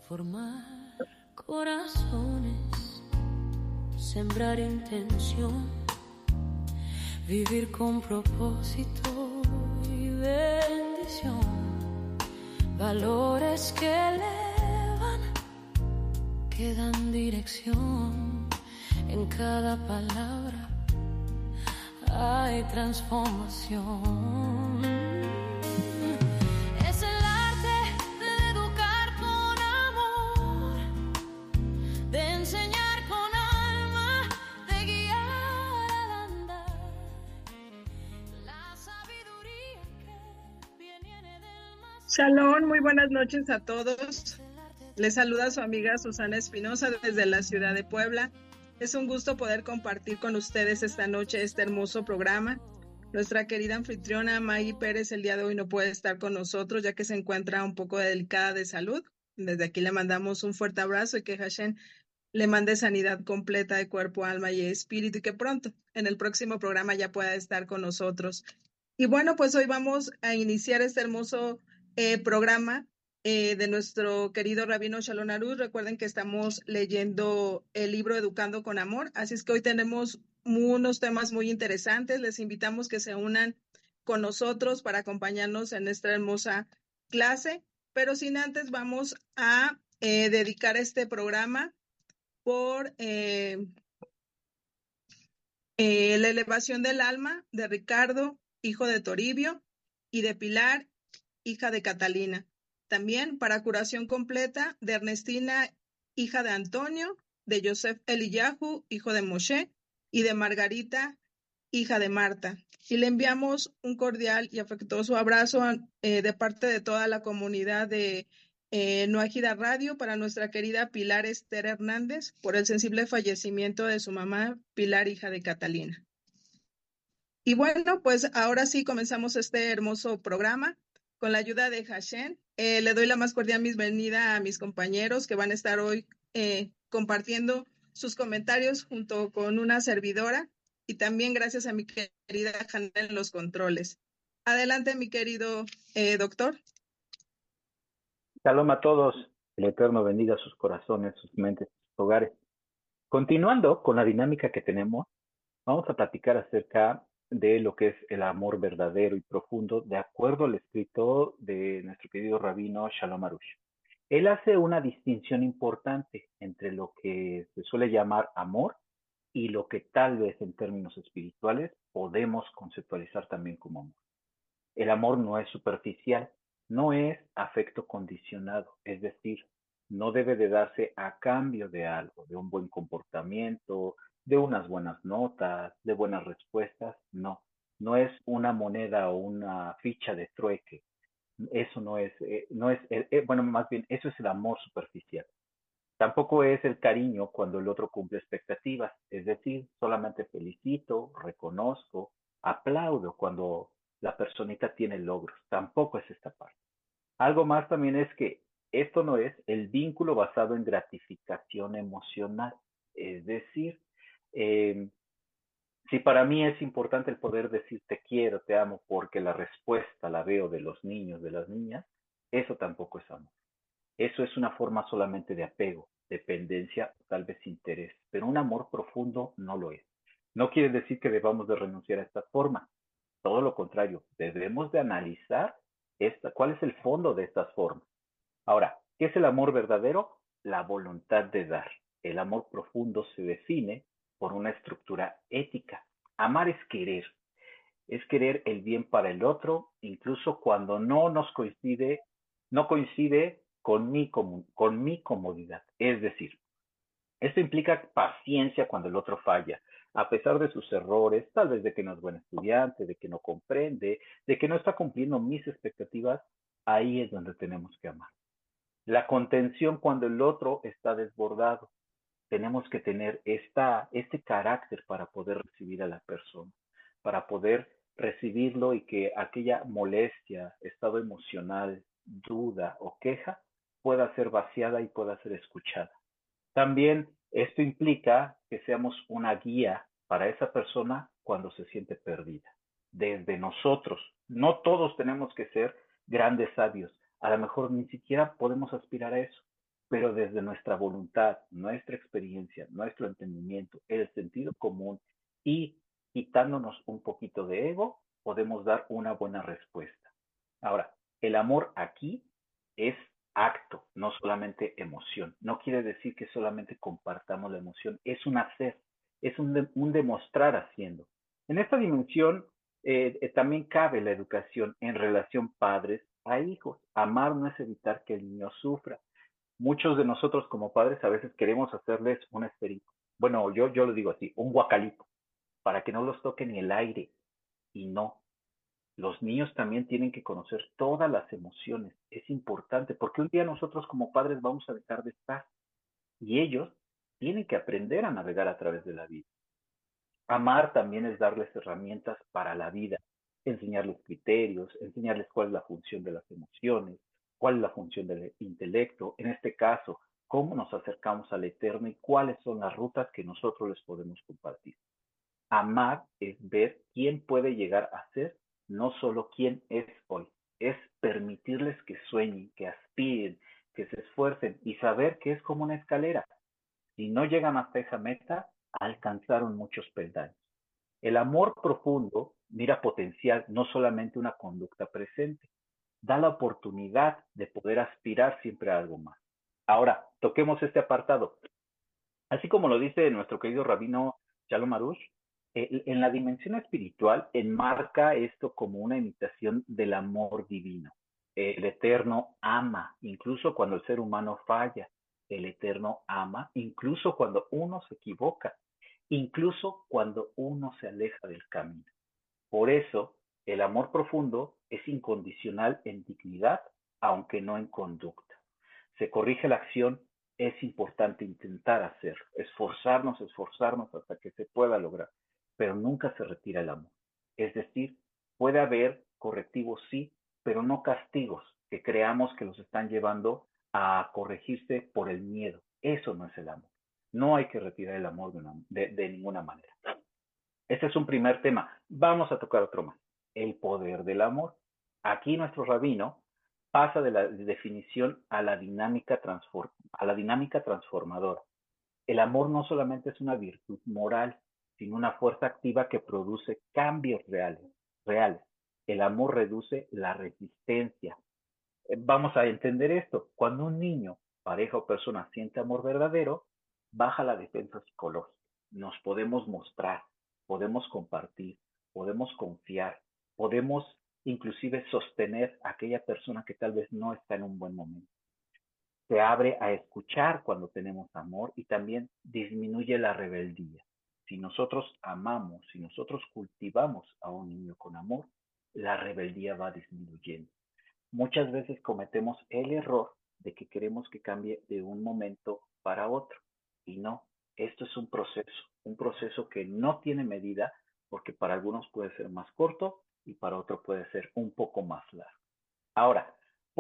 Transformar corazones, sembrar intención, vivir con propósito y bendición. Valores que elevan, que dan dirección. En cada palabra hay transformación. Es el arte de educar con amor, de enseñar con alma, de guiar al andar. La sabiduría que viene del más. Shalom, muy buenas noches a todos. Les saluda su amiga Susana Espinosa desde la ciudad de Puebla. Es un gusto poder compartir con ustedes esta noche este hermoso programa. Nuestra querida anfitriona Maggie Pérez el día de hoy no puede estar con nosotros ya que se encuentra un poco delicada de salud. Desde aquí le mandamos un fuerte abrazo y que Hashem le mande sanidad completa de cuerpo, alma y espíritu y que pronto en el próximo programa ya pueda estar con nosotros. Y bueno, pues hoy vamos a iniciar este hermoso programa de nuestro querido Rabino Shalom Arush. Recuerden que estamos leyendo el libro Educando con Amor, así es que hoy tenemos unos temas muy interesantes. Les invitamos que se unan con nosotros para acompañarnos en esta hermosa clase, pero sin antes vamos a dedicar este programa por la elevación del alma de Ricardo, hijo de Toribio, y de Pilar, hija de Catalina. También para curación completa de Ernestina, hija de Antonio, de Yosef Eliyahu, hijo de Moshe, y de Margarita, hija de Marta. Y le enviamos un cordial y afectuoso abrazo de parte de toda la comunidad de Noajida Radio para nuestra querida Pilar Esther Hernández por el sensible fallecimiento de su mamá, Pilar, hija de Catalina. Y bueno, pues ahora sí comenzamos este hermoso programa. Con la ayuda de Hashem, le doy la más cordial bienvenida a mis compañeros que van a estar hoy compartiendo sus comentarios junto con una servidora y también gracias a mi querida Hanna en los controles. Adelante, mi querido doctor. Shalom a todos, el Eterno bendiga sus corazones, sus mentes, sus hogares. Continuando con la dinámica que tenemos, vamos a platicar acerca de lo que es el amor verdadero y profundo, de acuerdo al escrito de nuestro querido rabino Shalom Arush. Él hace una distinción importante entre lo que se suele llamar amor y lo que tal vez en términos espirituales podemos conceptualizar también como amor. El amor no es superficial, no es afecto condicionado, es decir, no debe de darse a cambio de algo, de un buen comportamiento, de unas buenas notas, de buenas respuestas, no. No es una moneda o una ficha de trueque. Eso no es, bueno, más bien, eso es el amor superficial. Tampoco es el cariño cuando el otro cumple expectativas, es decir, solamente felicito, reconozco, aplaudo cuando la personita tiene logros. Tampoco es esta parte. Algo más también es que esto no es el vínculo basado en gratificación emocional. Es decir, si para mí es importante el poder decir te quiero, te amo, porque la respuesta la veo de los niños, de las niñas, eso tampoco es amor. Eso es una forma solamente de apego, dependencia, tal vez interés, pero un amor profundo no lo es. No quiere decir que debamos de renunciar a esta forma. Todo lo contrario, debemos de analizar cuál es el fondo de estas formas. Ahora, ¿qué es el amor verdadero? La voluntad de dar. El amor profundo se define por una estructura ética. Amar es querer el bien para el otro, incluso cuando no coincide con mi comodidad. Es decir, esto implica paciencia cuando el otro falla, a pesar de sus errores, tal vez de que no es buen estudiante, de que no comprende, de que no está cumpliendo mis expectativas. Ahí es donde tenemos que amar. La contención cuando el otro está desbordado. Tenemos que tener este carácter para poder recibir a la persona, para poder recibirlo y que aquella molestia, estado emocional, duda o queja pueda ser vaciada y pueda ser escuchada. También esto implica que seamos una guía para esa persona cuando se siente perdida. Desde nosotros, no todos tenemos que ser grandes sabios, a lo mejor ni siquiera podemos aspirar a eso, pero desde nuestra voluntad, nuestra experiencia, nuestro entendimiento, el sentido común y quitándonos un poquito de ego, podemos dar una buena respuesta. Ahora, el amor aquí es acto, no solamente emoción. No quiere decir que solamente compartamos la emoción, es un hacer, es un demostrar haciendo. En esta dimensión también cabe la educación en relación padres a hijos. Amar no es evitar que el niño sufra. Muchos de nosotros como padres a veces queremos hacerles un esperito. Bueno, yo lo digo así, un guacalito, para que no los toque ni el aire. Y no, los niños también tienen que conocer todas las emociones. Es importante porque un día nosotros como padres vamos a dejar de estar y ellos tienen que aprender a navegar a través de la vida. Amar también es darles herramientas para la vida, enseñarles criterios, enseñarles cuál es la función de las emociones, cuál es la función del intelecto, en este caso, cómo nos acercamos al eterno y cuáles son las rutas que nosotros les podemos compartir. Amar es ver quién puede llegar a ser, no solo quién es hoy. Es permitirles que sueñen, que aspiren, que se esfuercen y saber que es como una escalera. Si no llegan hasta esa meta, alcanzaron muchos peldaños. El amor profundo mira potencial, no solamente una conducta presente. Da la oportunidad de poder aspirar siempre a algo más. Ahora, toquemos este apartado. Así como lo dice nuestro querido rabino Shalom Arush, en la dimensión espiritual enmarca esto como una imitación del amor divino. El Eterno ama, incluso cuando el ser humano falla. El Eterno ama, incluso cuando uno se equivoca, incluso cuando uno se aleja del camino. Por eso, el amor profundo es incondicional en dignidad, aunque no en conducta. Se corrige la acción, es importante intentar hacerlo, esforzarnos hasta que se pueda lograr, pero nunca se retira el amor. Es decir, puede haber correctivos, sí, pero no castigos que creamos que los están llevando a corregirse por el miedo. Eso no es el amor. No hay que retirar el amor de ninguna manera. Este es un primer tema. Vamos a tocar otro más. El poder del amor. Aquí nuestro rabino pasa de la definición a la dinámica transformadora. El amor no solamente es una virtud moral, sino una fuerza activa que produce cambios reales. El amor reduce la resistencia. Vamos a entender esto. Cuando un niño, pareja o persona siente amor verdadero, baja la defensa psicológica. Nos podemos mostrar, podemos compartir, podemos confiar, podemos inclusive sostener a aquella persona que tal vez no está en un buen momento. Se abre a escuchar cuando tenemos amor y también disminuye la rebeldía. Si nosotros amamos, si nosotros cultivamos a un niño con amor, la rebeldía va disminuyendo. Muchas veces cometemos el error de que queremos que cambie de un momento para otro. Y no, esto es un proceso que no tiene medida porque para algunos puede ser más corto y para otros puede ser un poco más largo. Ahora,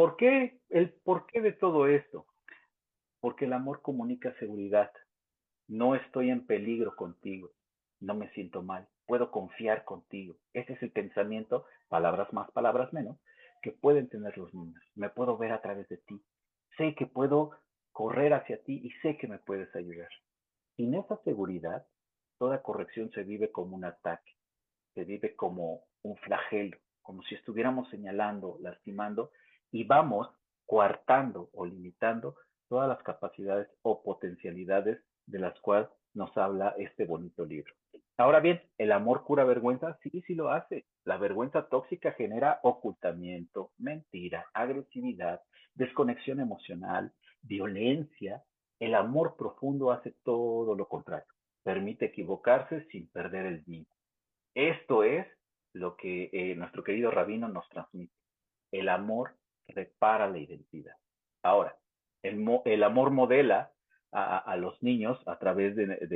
el por qué de todo esto? Porque el amor comunica seguridad. No estoy en peligro contigo, no me siento mal, puedo confiar contigo. Ese es el pensamiento, palabras más, palabras menos, que pueden tener los niños. Me puedo ver a través de ti. Sé que puedo correr hacia ti y sé que me puedes ayudar. Sin esa seguridad, toda corrección se vive como un ataque, se vive como un flagelo, como si estuviéramos señalando, lastimando y vamos coartando o limitando todas las capacidades o potencialidades de las cuales nos habla este bonito libro. Ahora bien, ¿el amor cura vergüenza? Sí, sí lo hace. La vergüenza tóxica genera ocultamiento, mentira, agresividad, desconexión emocional, violencia. El amor profundo hace todo lo contrario. Permite equivocarse sin perder el vínculo. Esto es lo que nuestro querido rabino nos transmite. El amor repara la identidad. Ahora, el amor modela a los niños a través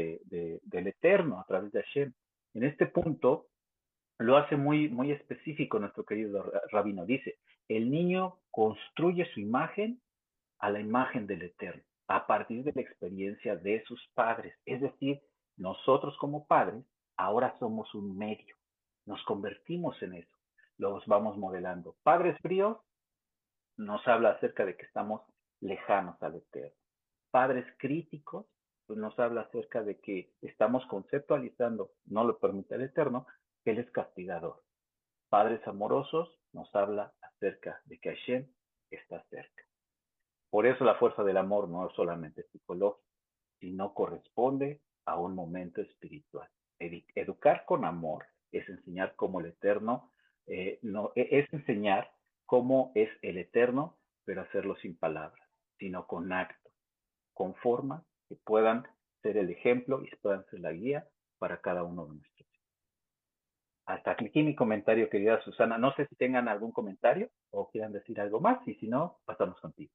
del Eterno, a través de Hashem. En este punto lo hace muy específico nuestro querido rabino. Dice, el niño construye su imagen a la imagen del Eterno, a partir de la experiencia de sus padres. Es decir, nosotros como padres ahora somos un medio, nos convertimos en eso, los vamos modelando. Padres fríos nos habla acerca de que estamos lejanos al Eterno. padres críticos, pues nos habla acerca de que estamos conceptualizando, no lo permite el Eterno, que Él es castigador. Padres amorosos nos habla acerca de que Hashem está cerca. Por eso la fuerza del amor no es solamente psicológica, sino corresponde a un momento espiritual. Educar con amor es enseñar cómo el Eterno, es enseñar cómo es el Eterno, pero hacerlo sin palabras, sino con actos, con formas que puedan ser el ejemplo y puedan ser la guía para cada uno de nuestros. Hasta aquí mi comentario, querida Susana. No sé si tengan algún comentario o quieran decir algo más, y si no, pasamos contigo.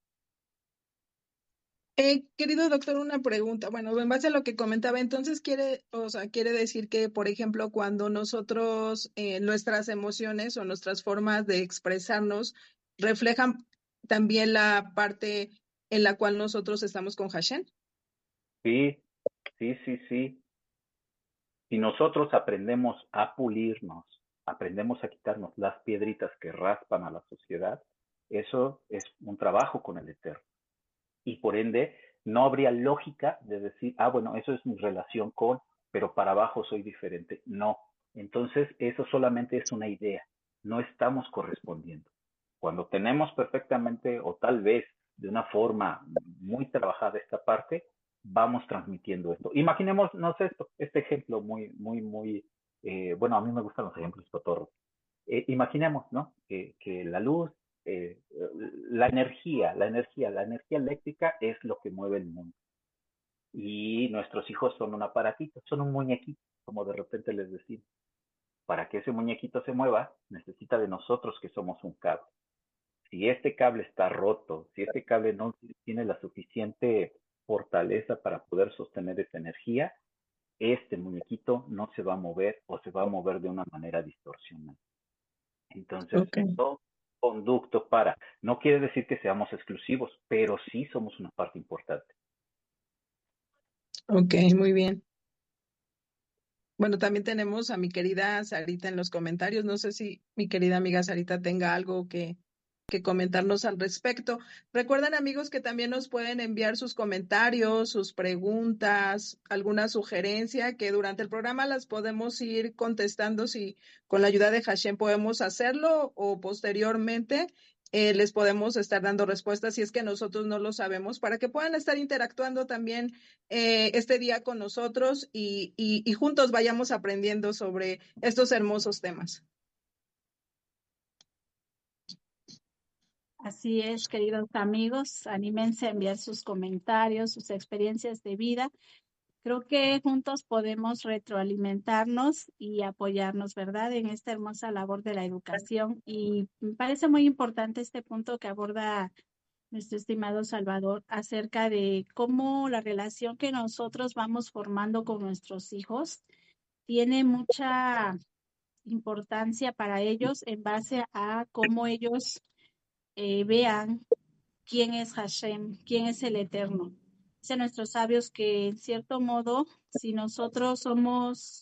Querido doctor, una pregunta. Bueno, en base a lo que comentaba, entonces quiere decir que, por ejemplo, cuando nosotros, nuestras emociones o nuestras formas de expresarnos reflejan también la parte en la cual nosotros estamos con Hashem. Sí, sí, sí, sí. Si nosotros aprendemos a pulirnos, aprendemos a quitarnos las piedritas que raspan a la sociedad, eso es un trabajo con el Eterno. Y por ende, no habría lógica de decir, bueno, eso es mi relación con, pero para abajo soy diferente. No. Entonces, eso solamente es una idea. No estamos correspondiendo. Cuando tenemos perfectamente, o tal vez de una forma muy trabajada esta parte, vamos transmitiendo esto. Imaginémonos esto, este ejemplo bueno, a mí me gustan los ejemplos cotorros. Imaginemos, ¿no? Que la luz, la energía eléctrica es lo que mueve el mundo. Y nuestros hijos son un aparatito, son un muñequito, como de repente les decimos. Para que ese muñequito se mueva, necesita de nosotros que somos un cable. Si este cable está roto, si este cable no tiene la suficiente fortaleza para poder sostener esa energía, este muñequito no se va a mover o se va a mover de una manera distorsionada. Entonces, Okay. todo conducto para, no quiere decir que seamos exclusivos, pero sí somos una parte importante. Ok, muy bien. Bueno, también tenemos a mi querida Sarita en los comentarios. No sé si mi querida amiga Sarita tenga algo que comentarnos al respecto. Recuerden, amigos, que también nos pueden enviar sus comentarios, sus preguntas, alguna sugerencia, que durante el programa las podemos ir contestando si con la ayuda de Hashem podemos hacerlo, o posteriormente les podemos estar dando respuestas si es que nosotros no lo sabemos, para que puedan estar interactuando también este día con nosotros y juntos vayamos aprendiendo sobre estos hermosos temas. Así es, queridos amigos, anímense a enviar sus comentarios, sus experiencias de vida. Creo que juntos podemos retroalimentarnos y apoyarnos, ¿verdad?, en esta hermosa labor de la educación. Y me parece muy importante este punto que aborda nuestro estimado Salvador acerca de cómo la relación que nosotros vamos formando con nuestros hijos tiene mucha importancia para ellos en base a cómo ellos vean quién es Hashem, quién es el Eterno. Dicen nuestros sabios que, en cierto modo, si nosotros somos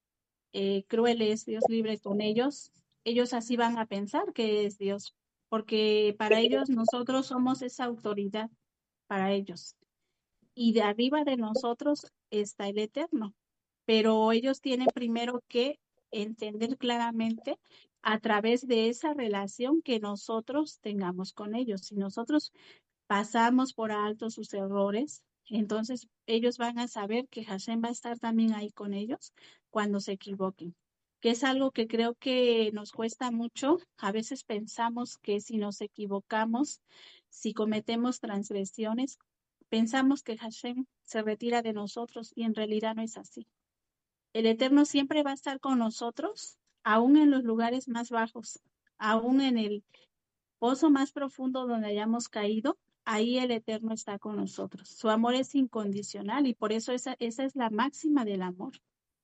crueles, Dios libre con ellos así van a pensar que es Dios, porque para ellos nosotros somos esa autoridad para ellos. Y de arriba de nosotros está el Eterno, pero ellos tienen primero que entender claramente a través de esa relación que nosotros tengamos con ellos. Si nosotros pasamos por alto sus errores, entonces ellos van a saber que Hashem va a estar también ahí con ellos cuando se equivoquen, que es algo que creo que nos cuesta mucho. A veces pensamos que si nos equivocamos, si cometemos transgresiones, pensamos que Hashem se retira de nosotros y en realidad no es así. El Eterno siempre va a estar con nosotros, aún en los lugares más bajos, aún en el pozo más profundo donde hayamos caído. Ahí el Eterno está con nosotros. Su amor es incondicional y por eso esa es la máxima del amor.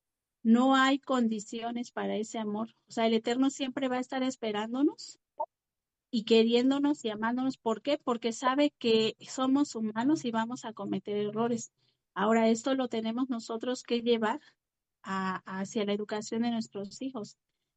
No hay condiciones para ese amor. O sea, el Eterno siempre va a estar esperándonos y queriéndonos y amándonos. ¿Por qué? Porque sabe que somos humanos y vamos a cometer errores. Ahora, esto lo tenemos nosotros que llevar hacia la educación de nuestros hijos,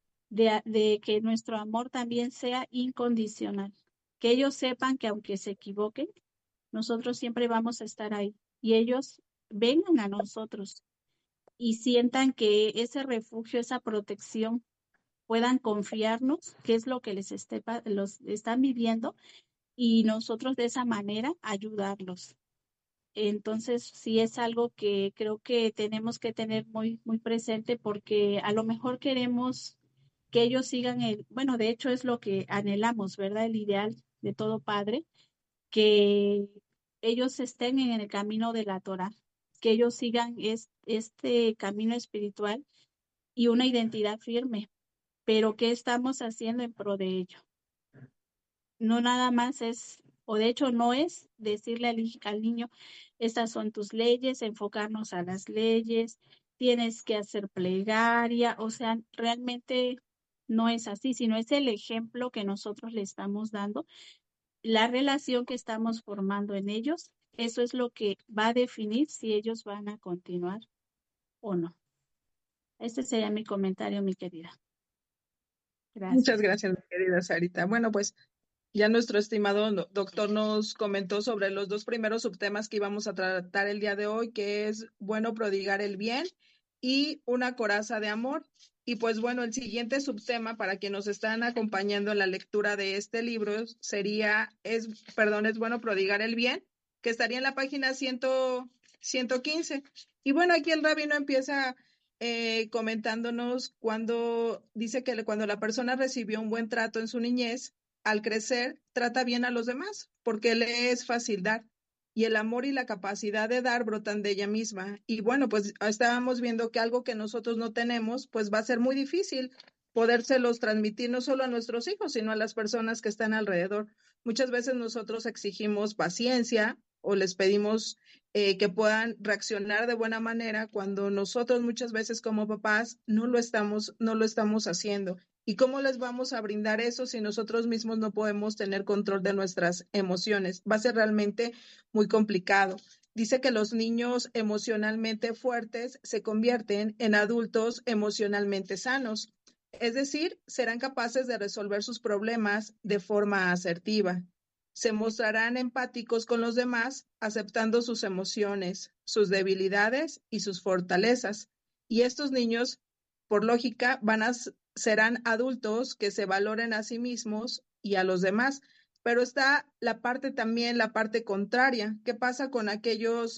de que nuestro amor también sea incondicional, que ellos sepan que aunque se equivoquen, nosotros siempre vamos a estar ahí y ellos vengan a nosotros y sientan que ese refugio, esa protección, puedan confiarnos qué es lo que los están viviendo y nosotros de esa manera ayudarlos. Entonces, sí es algo que creo que tenemos que tener muy, muy presente porque a lo mejor queremos que ellos sigan bueno, de hecho es lo que anhelamos, ¿verdad? El ideal de todo padre, que ellos estén en el camino de la Torá, que ellos sigan este camino espiritual y una identidad firme, pero ¿qué estamos haciendo en pro de ello? No nada más es, o de hecho no es decirle al niño, estas son tus leyes, enfocarnos a las leyes, tienes que hacer plegaria, o sea, realmente no es así, sino es el ejemplo que nosotros le estamos dando, la relación que estamos formando en ellos, eso es lo que va a definir si ellos van a continuar o no. Este sería mi comentario, mi querida. Gracias. Muchas gracias, mi querida Sarita. Bueno, pues ya nuestro estimado doctor nos comentó sobre los dos primeros subtemas que íbamos a tratar el día de hoy, que es bueno prodigar el bien y una coraza de amor. Y pues bueno, el siguiente subtema para quienes nos están acompañando en la lectura de este libro es bueno prodigar el bien, que estaría en la página 115. Y bueno, aquí el rabino empieza comentándonos cuando dice que cuando la persona recibió un buen trato en su niñez, al crecer, trata bien a los demás, porque le es fácil dar. Y el amor y la capacidad de dar brotan de ella misma. Y bueno, pues estábamos viendo que algo que nosotros no tenemos, pues va a ser muy difícil podérselos transmitir no solo a nuestros hijos, sino a las personas que están alrededor. Muchas veces nosotros exigimos paciencia o les pedimos que puedan reaccionar de buena manera cuando nosotros muchas veces como papás no lo estamos haciendo. ¿Y cómo les vamos a brindar eso si nosotros mismos no podemos tener control de nuestras emociones? Va a ser realmente muy complicado. Dice que los niños emocionalmente fuertes se convierten en adultos emocionalmente sanos. Es decir, serán capaces de resolver sus problemas de forma asertiva. Se mostrarán empáticos con los demás, aceptando sus emociones, sus debilidades y sus fortalezas. Y estos niños, por lógica, serán adultos que se valoren a sí mismos y a los demás. Pero está la parte contraria. ¿Qué pasa con aquellos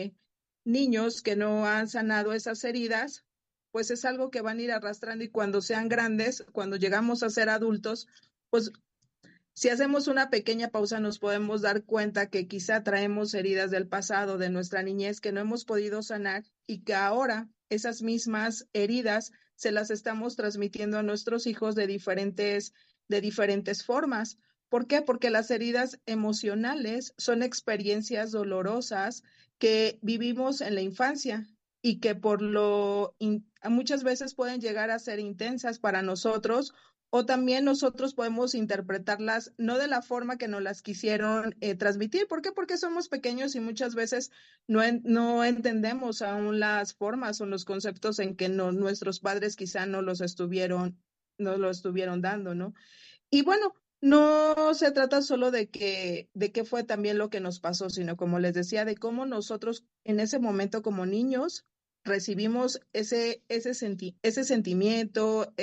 niños que no han sanado esas heridas? Pues es algo que van a ir arrastrando y cuando sean grandes, cuando llegamos a ser adultos, pues si hacemos una pequeña pausa nos podemos dar cuenta que quizá traemos heridas del pasado, de nuestra niñez que no hemos podido sanar y que ahora esas mismas heridas se las estamos transmitiendo a nuestros hijos de diferentes formas. ¿Por qué? Porque las heridas emocionales son experiencias dolorosas que vivimos en la infancia y que muchas veces pueden llegar a ser intensas para nosotros o también nosotros podemos interpretarlas no de la forma que nos las quisieron transmitir. ¿Por qué? Porque somos pequeños y muchas veces no entendemos aún las formas o los conceptos en que nuestros padres quizá no lo estuvieron dando, ¿no? Y bueno, no se trata solo de qué fue también lo que nos pasó, sino como les decía, de cómo nosotros en ese momento como niños recibimos ese sentimiento,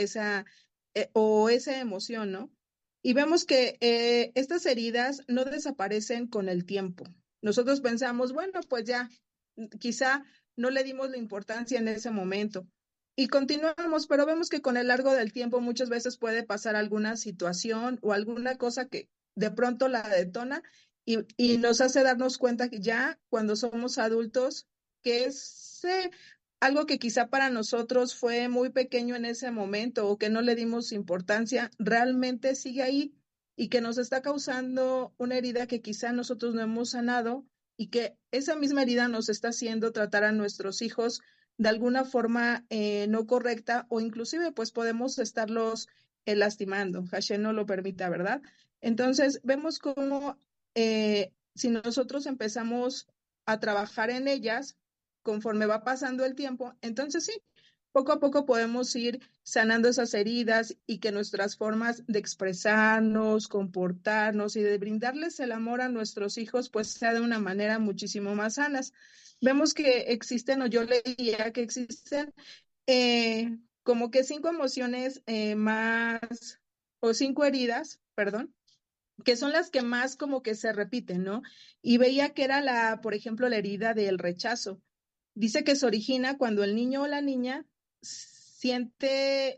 o esa emoción, ¿no? Y vemos que estas heridas no desaparecen con el tiempo. Nosotros pensamos, bueno, pues ya, quizá no le dimos la importancia en ese momento. Y continuamos, pero vemos que con el largo del tiempo muchas veces puede pasar alguna situación o alguna cosa que de pronto la detona y nos hace darnos cuenta que ya cuando somos adultos, que es algo que quizá para nosotros fue muy pequeño en ese momento o que no le dimos importancia, realmente sigue ahí y que nos está causando una herida que quizá nosotros no hemos sanado y que esa misma herida nos está haciendo tratar a nuestros hijos de alguna forma no correcta o inclusive pues podemos estarlos lastimando. Hashem no lo permita, ¿verdad? Entonces vemos cómo si nosotros empezamos a trabajar en ellas, conforme va pasando el tiempo, entonces sí, poco a poco podemos ir sanando esas heridas y que nuestras formas de expresarnos, comportarnos y de brindarles el amor a nuestros hijos pues sea de una manera muchísimo más sanas. Vemos que existen, o yo leía que existen como que 5 emociones más, o 5 heridas, perdón, que son las que más como que se repiten, ¿no? Y veía que era por ejemplo, la herida del rechazo. Dice que se origina cuando el niño o la niña siente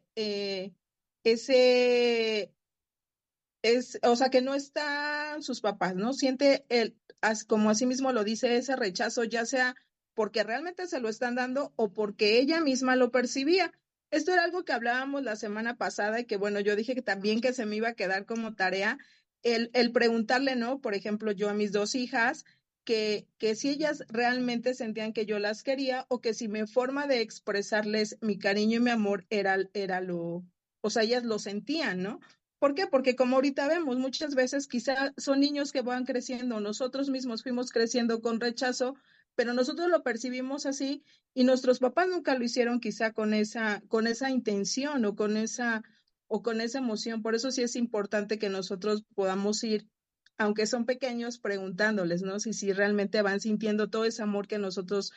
ese, o sea, que no están sus papás, ¿no? Siente como así mismo lo dice, ese rechazo, ya sea porque realmente se lo están dando o porque ella misma lo percibía. Esto era algo que hablábamos la semana pasada y que, bueno, yo dije que también que se me iba a quedar como tarea el preguntarle, ¿no? Por ejemplo, yo a mis 2 hijas, que si ellas realmente sentían que yo las quería o que si mi forma de expresarles mi cariño y mi amor era o sea, ellas lo sentían, ¿no? ¿Por qué? Porque como ahorita vemos, muchas veces quizá son niños que van creciendo, nosotros mismos fuimos creciendo con rechazo, pero nosotros lo percibimos así y nuestros papás nunca lo hicieron quizá con esa intención o con esa emoción. Por eso sí es importante que nosotros podamos ir, aunque son pequeños, preguntándoles, ¿no? Si realmente van sintiendo todo ese amor que nosotros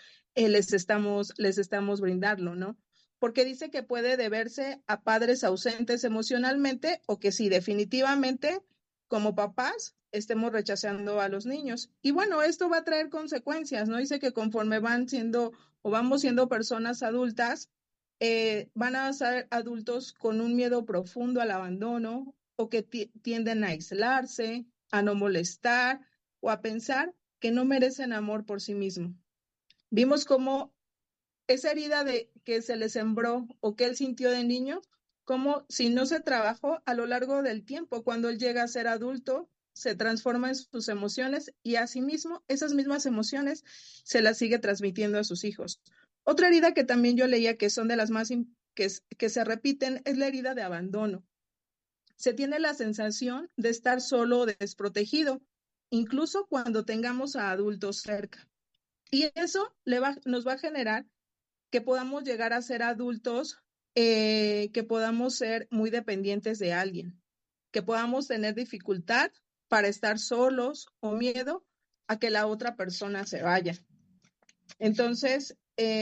les estamos brindando, ¿no? Porque dice que puede deberse a padres ausentes emocionalmente o que sí, definitivamente, como papás, estemos rechazando a los niños. Y bueno, esto va a traer consecuencias, ¿no? Dice que conforme van siendo o vamos siendo personas adultas, van a ser adultos con un miedo profundo al abandono o que tienden a aislarse, a no molestar o a pensar que no merecen amor por sí mismos. Vimos cómo esa herida de que se le sembró o que él sintió de niño, como si no se trabajó a lo largo del tiempo, cuando él llega a ser adulto, se transforma en sus emociones y asimismo esas mismas emociones se las sigue transmitiendo a sus hijos. Otra herida que también yo leía que son de las más que se repiten es la herida de abandono. Se tiene la sensación de estar solo o desprotegido, incluso cuando tengamos a adultos cerca. Y eso nos va a generar que podamos llegar a ser adultos, que podamos ser muy dependientes de alguien, que podamos tener dificultad para estar solos o miedo a que la otra persona se vaya. Entonces,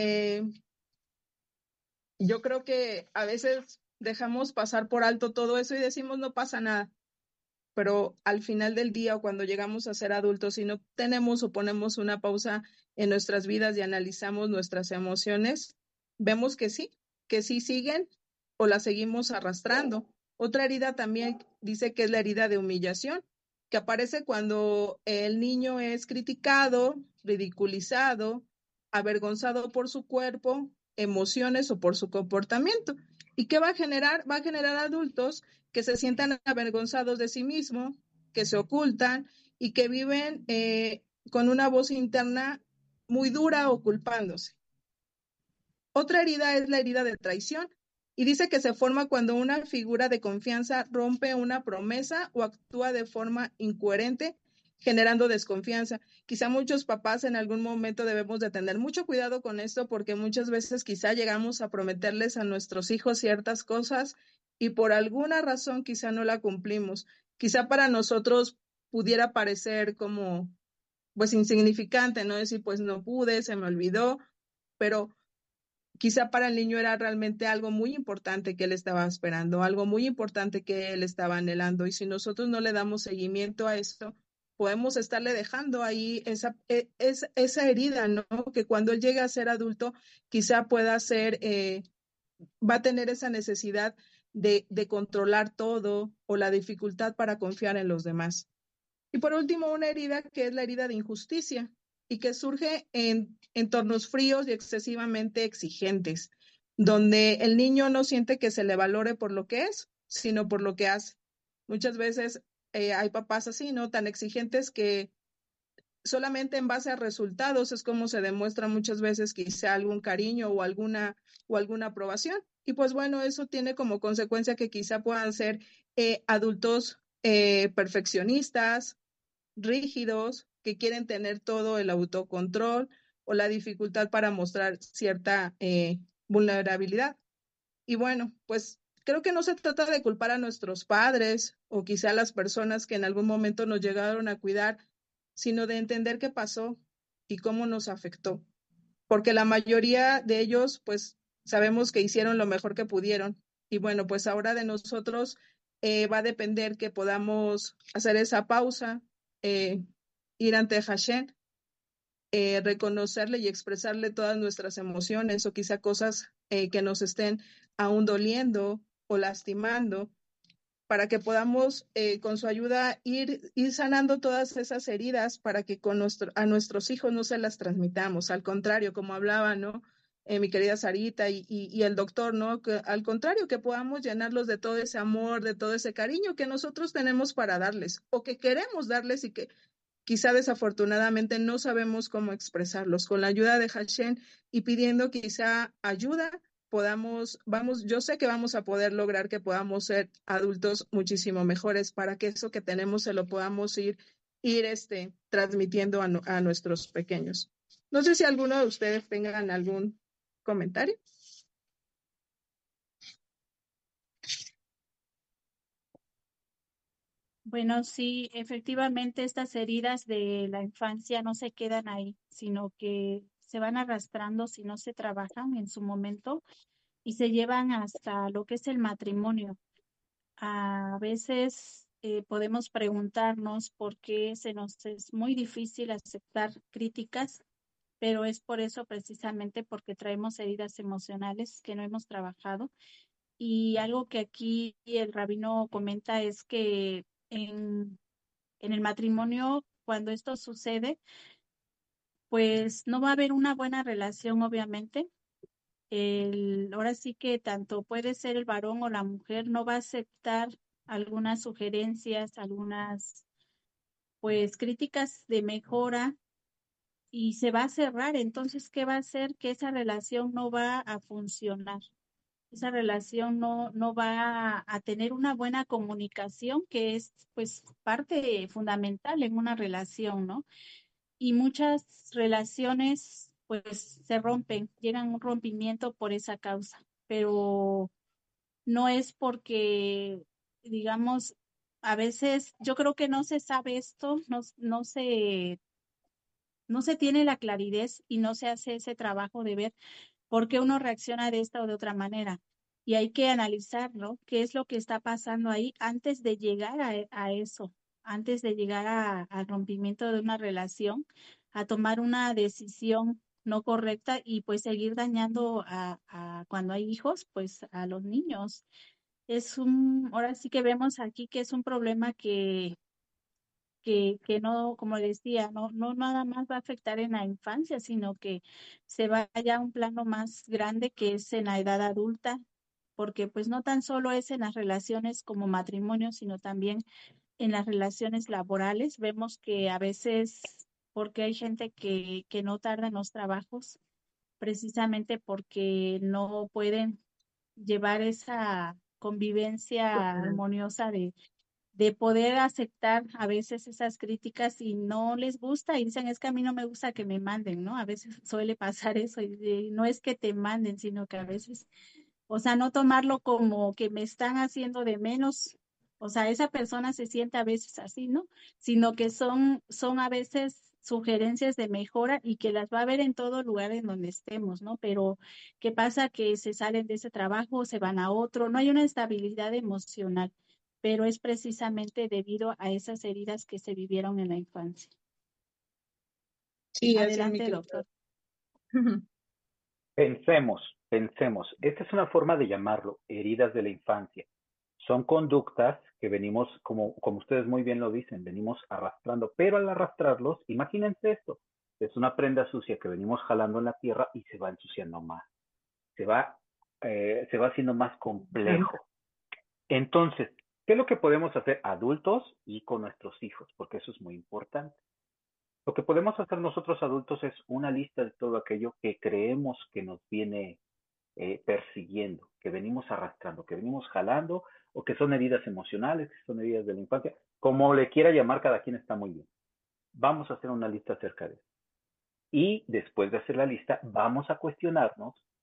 yo creo que a veces dejamos pasar por alto todo eso y decimos no pasa nada, pero al final del día o cuando llegamos a ser adultos, si no tenemos o ponemos una pausa en nuestras vidas y analizamos nuestras emociones, vemos que sí siguen o las seguimos arrastrando. Otra herida también dice que es la herida de humillación, que aparece cuando el niño es criticado, ridiculizado, avergonzado por su cuerpo, emociones o por su comportamiento. ¿Y qué va a generar? Va a generar adultos que se sientan avergonzados de sí mismos, que se ocultan y que viven con una voz interna muy dura o culpándose. Otra herida es la herida de traición y dice que se forma cuando una figura de confianza rompe una promesa o actúa de forma incoherente, generando desconfianza. Quizá muchos papás en algún momento debemos de tener mucho cuidado con esto porque muchas veces quizá llegamos a prometerles a nuestros hijos ciertas cosas y por alguna razón quizá no la cumplimos. Quizá para nosotros pudiera parecer como pues insignificante, ¿no? Decir, pues no pude, se me olvidó, pero quizá para el niño era realmente algo muy importante que él estaba esperando, algo muy importante que él estaba anhelando. Y si nosotros no le damos seguimiento a esto, podemos estarle dejando ahí esa herida, ¿no? Que cuando él llegue a ser adulto, quizá pueda ser, va a tener esa necesidad de controlar todo o la dificultad para confiar en los demás. Y por último, una herida que es la herida de injusticia y que surge en entornos fríos y excesivamente exigentes, donde el niño no siente que se le valore por lo que es, sino por lo que hace. Muchas veces hay papás así, ¿no? Tan exigentes que solamente en base a resultados es como se demuestra muchas veces quizá algún cariño o alguna aprobación. Y pues bueno, eso tiene como consecuencia que quizá puedan ser adultos perfeccionistas, rígidos, que quieren tener todo el autocontrol o la dificultad para mostrar vulnerabilidad. Y bueno, pues creo que no se trata de culpar a nuestros padres o quizá a las personas que en algún momento nos llegaron a cuidar, sino de entender qué pasó y cómo nos afectó. Porque la mayoría de ellos, pues sabemos que hicieron lo mejor que pudieron. Y bueno, pues ahora de nosotros va a depender que podamos hacer esa pausa, eh, ir ante Hashem, reconocerle y expresarle todas nuestras emociones o quizá cosas que nos estén aún doliendo o lastimando, para que podamos con su ayuda ir sanando todas esas heridas para que a nuestros hijos no se las transmitamos. Al contrario, como hablaba, ¿no? Mi querida Sarita y el doctor, ¿no? Que, al contrario, que podamos llenarlos de todo ese amor, de todo ese cariño que nosotros tenemos para darles o que queremos darles y que quizá desafortunadamente no sabemos cómo expresarlos. Con la ayuda de Hashem y pidiendo quizá ayuda, yo sé que vamos a poder lograr que podamos ser adultos muchísimo mejores para que eso que tenemos se lo podamos ir transmitiendo a nuestros pequeños. No sé si alguno de ustedes tengan algún comentario. Bueno, sí, efectivamente estas heridas de la infancia no se quedan ahí, sino que se van arrastrando si no se trabajan en su momento y se llevan hasta lo que es el matrimonio. A veces podemos preguntarnos por qué se nos es muy difícil aceptar críticas, pero es por eso precisamente porque traemos heridas emocionales que no hemos trabajado. Y algo que aquí el rabino comenta es que en el matrimonio, cuando esto sucede, pues no va a haber una buena relación, obviamente. Ahora sí que tanto puede ser el varón o la mujer, no va a aceptar algunas sugerencias, algunas pues críticas de mejora y se va a cerrar. Entonces, ¿qué va a hacer? Que esa relación no va a funcionar. Esa relación no va a tener una buena comunicación, que es pues parte fundamental en una relación, ¿no? Y muchas relaciones pues se rompen, llegan a un rompimiento por esa causa, pero no es porque, digamos, a veces yo creo que no se sabe esto, no se tiene la claridad y no se hace ese trabajo de ver por qué uno reacciona de esta o de otra manera. Y hay que analizarlo, qué es lo que está pasando ahí antes de llegar a eso, antes de llegar al rompimiento de una relación, a tomar una decisión no correcta y pues seguir dañando cuando hay hijos, pues a los niños. Ahora sí que vemos aquí que es un problema que no, como decía, no nada más va a afectar en la infancia, sino que se vaya a un plano más grande que es en la edad adulta, porque pues no tan solo es en las relaciones como matrimonio, sino también en las relaciones laborales. Vemos que a veces, porque hay gente que no tarda en los trabajos, precisamente porque no pueden llevar esa convivencia armoniosa de poder aceptar a veces esas críticas y no les gusta y dicen, es que a mí no me gusta que me manden, ¿no? A veces suele pasar eso y no es que te manden, sino que a veces, o sea, no tomarlo como que me están haciendo de menos, o sea, esa persona se siente a veces así, ¿no? Sino que son a veces sugerencias de mejora y que las va a ver en todo lugar en donde estemos, ¿no? Pero ¿qué pasa? Que se salen de ese trabajo, se van a otro, no hay una estabilidad emocional, pero es precisamente debido a esas heridas que se vivieron en la infancia. Sí, así es, mi Adelante, querida. doctor. Pensemos. Esta es una forma de llamarlo, heridas de la infancia. Son conductas que venimos, como ustedes muy bien lo dicen, venimos arrastrando, pero al arrastrarlos, imagínense esto, es una prenda sucia que venimos jalando en la tierra y se va ensuciando más, se va haciendo más complejo. Entonces, ¿qué es lo que podemos hacer adultos y con nuestros hijos? Porque eso es muy importante. Lo que podemos hacer nosotros adultos es una lista de todo aquello que creemos que nos viene persiguiendo, que venimos arrastrando, que venimos jalando, o que son heridas emocionales, que son heridas de la infancia, como le quiera llamar, cada quien está muy bien. Vamos a hacer una lista acerca de eso. Y después de hacer la lista, vamos a cuestionarnos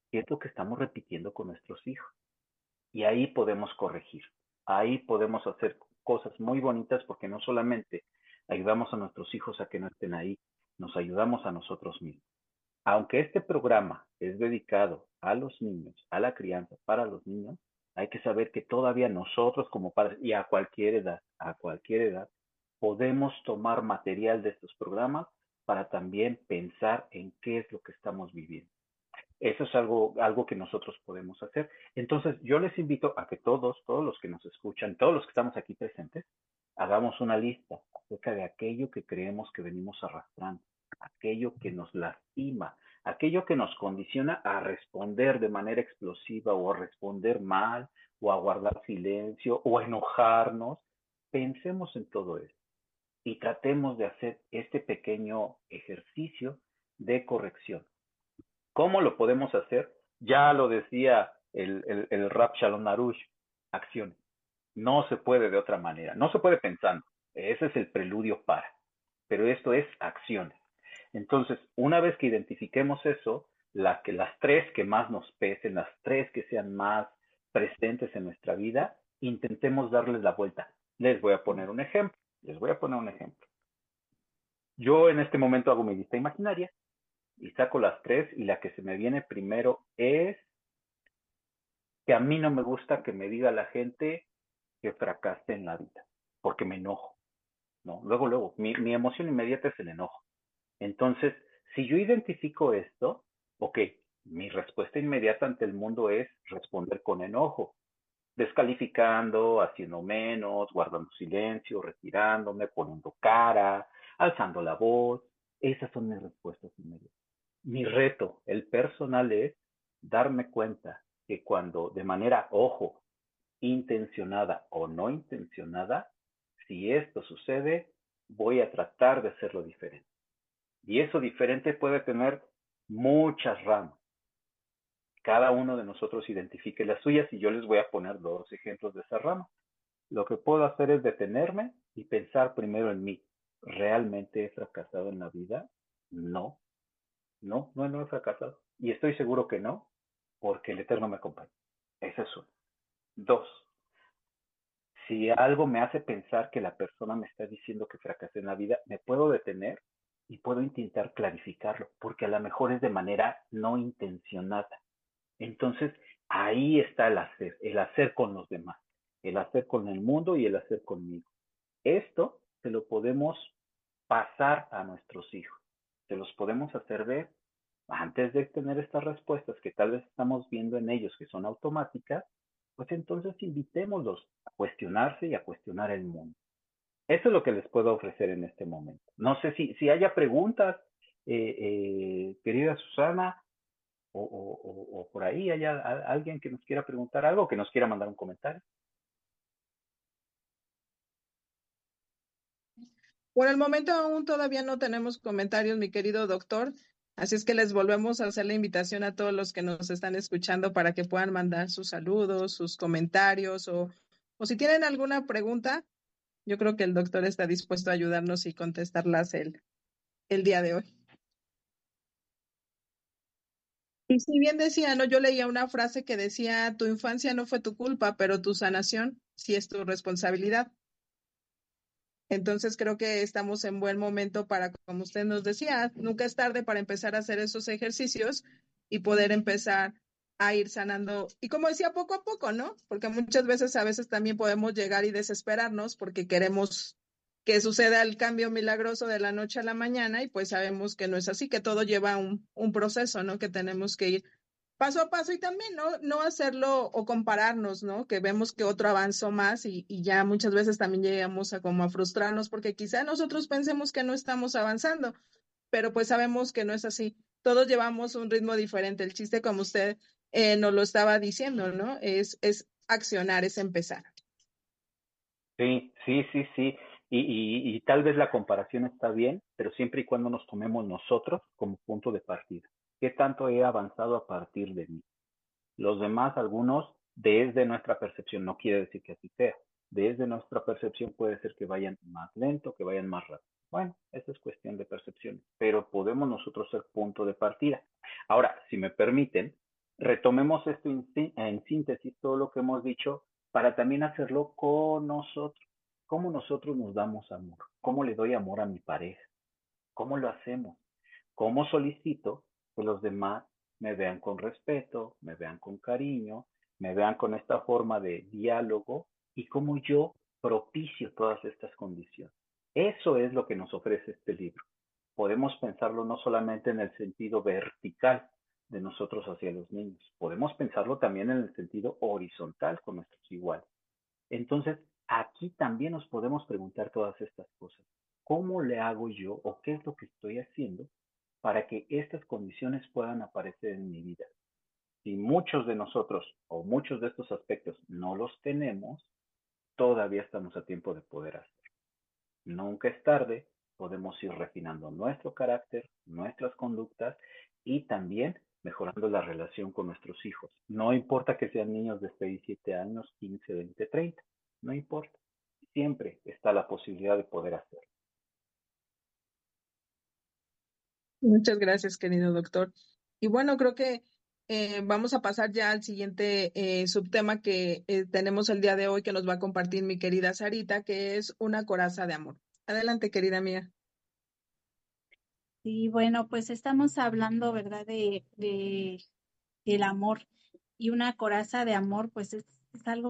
qué es lo que estamos repitiendo con nuestros hijos. Y ahí podemos corregir, ahí podemos hacer cosas muy bonitas porque no solamente ayudamos a nuestros hijos a que no estén ahí, nos ayudamos a nosotros mismos. Aunque este programa es dedicado a los niños, a la crianza para los niños, hay que saber que todavía nosotros como padres y a cualquier edad, podemos tomar material de estos programas para también pensar en qué es lo que estamos viviendo. Eso es algo que nosotros podemos hacer. Entonces, yo les invito a que todos los que nos escuchan, todos los que estamos aquí presentes, hagamos una lista acerca de aquello que creemos que venimos arrastrando, aquello que nos lastima, aquello que nos condiciona a responder de manera explosiva o a responder mal o a guardar silencio o a enojarnos. Pensemos en todo eso y tratemos de hacer este pequeño ejercicio de corrección. ¿Cómo lo podemos hacer? Ya lo decía el Rab Shalom Arush, acción. No se puede de otra manera, no se puede pensando. Ese es el preludio para, pero esto es acciones. Entonces, una vez que identifiquemos eso, las tres que más nos pesen, las tres que sean más presentes en nuestra vida, intentemos darles la vuelta. Les voy a poner un ejemplo. Yo en este momento hago mi lista imaginaria y saco las tres y la que se me viene primero es que a mí no me gusta que me diga la gente que fracasé en la vida, porque me enojo, ¿no? Luego, mi emoción inmediata es el enojo. Entonces, si yo identifico esto, ok, mi respuesta inmediata ante el mundo es responder con enojo, descalificando, haciendo menos, guardando silencio, retirándome, poniendo cara, alzando la voz. Esas son mis respuestas inmediatas. Mi reto, el personal, es darme cuenta que cuando de manera, ojo, intencionada o no intencionada, si esto sucede, voy a tratar de hacerlo diferente. Y eso diferente puede tener muchas ramas. Cada uno de nosotros identifique las suyas y yo les voy a poner dos ejemplos de esa rama. Lo que puedo hacer es detenerme y pensar primero en mí. ¿Realmente he fracasado en la vida? No, no he fracasado. Y estoy seguro que no, porque el Eterno me acompaña. Ese es uno. Dos, si algo me hace pensar que la persona me está diciendo que fracasé en la vida, me puedo detener y puedo intentar clarificarlo, porque a lo mejor es de manera no intencionada. Entonces, ahí está el hacer con los demás, el hacer con el mundo y el hacer conmigo. Esto se lo podemos pasar a nuestros hijos, se los podemos hacer ver antes de tener estas respuestas que tal vez estamos viendo en ellos que son automáticas, pues entonces invitémoslos a cuestionarse y a cuestionar el mundo. Eso es lo que les puedo ofrecer en este momento. No sé si haya preguntas, querida Susana, o por ahí haya alguien que nos quiera preguntar algo, que nos quiera mandar un comentario. Por el momento aún todavía no tenemos comentarios, mi querido doctor, así es que les volvemos a hacer la invitación a todos los que nos están escuchando para que puedan mandar sus saludos, sus comentarios o si tienen alguna pregunta, yo creo que el doctor está dispuesto a ayudarnos y contestarlas el día de hoy. Y si bien decía, no, yo leía una frase que decía, tu infancia no fue tu culpa, pero tu sanación sí es tu responsabilidad. Entonces creo que estamos en buen momento para, como usted nos decía, nunca es tarde para empezar a hacer esos ejercicios y poder empezar a ir sanando. Y como decía, poco a poco, ¿no? Porque muchas veces, a veces también podemos llegar y desesperarnos porque queremos que suceda el cambio milagroso de la noche a la mañana y pues sabemos que no es así, que todo lleva un proceso, ¿no? Que tenemos que ir paso a paso y también no hacerlo o compararnos, ¿no? Que vemos que otro avanzó más y ya muchas veces también llegamos a como a frustrarnos porque quizá nosotros pensemos que no estamos avanzando, pero pues sabemos que no es así. Todos llevamos un ritmo diferente. El chiste, como usted nos lo estaba diciendo, ¿no? Es accionar, es empezar. Sí. Y tal vez la comparación está bien, pero siempre y cuando nos tomemos nosotros como punto de partida. ¿Qué tanto he avanzado a partir de mí? Los demás, algunos, desde nuestra percepción, no quiere decir que así sea. Desde nuestra percepción puede ser que vayan más lento, que vayan más rápido. Bueno, esa es cuestión de percepción, pero podemos nosotros ser punto de partida. Ahora, si me permiten, Retomemos esto en síntesis, todo lo que hemos dicho, para también hacerlo con nosotros. ¿Cómo nosotros nos damos amor? ¿Cómo le doy amor a mi pareja? ¿Cómo lo hacemos? ¿Cómo solicito que los demás me vean con respeto, me vean con cariño, me vean con esta forma de diálogo y cómo yo propicio todas estas condiciones? Eso es lo que nos ofrece este libro. Podemos pensarlo no solamente en el sentido vertical de nosotros hacia los niños, podemos pensarlo también en el sentido horizontal con nuestros iguales. Entonces, aquí también nos podemos preguntar todas estas cosas. ¿Cómo le hago yo o qué es lo que estoy haciendo para que estas condiciones puedan aparecer en mi vida? Si muchos de nosotros o muchos de estos aspectos no los tenemos, todavía estamos a tiempo de poder hacerlo. Nunca es tarde, podemos ir refinando nuestro carácter, nuestras conductas y también mejorando la relación con nuestros hijos. No importa que sean niños de 6, 7 años, 15, 20, 30, no importa. Siempre está la posibilidad de poder hacerlo. Muchas gracias, querido doctor. Y bueno, creo que vamos a pasar ya al siguiente subtema que tenemos el día de hoy que nos va a compartir mi querida Sarita, que es una coraza de amor. Adelante, querida mía. Sí, bueno, pues estamos hablando, ¿verdad?, del amor. Y una coraza de amor, pues es algo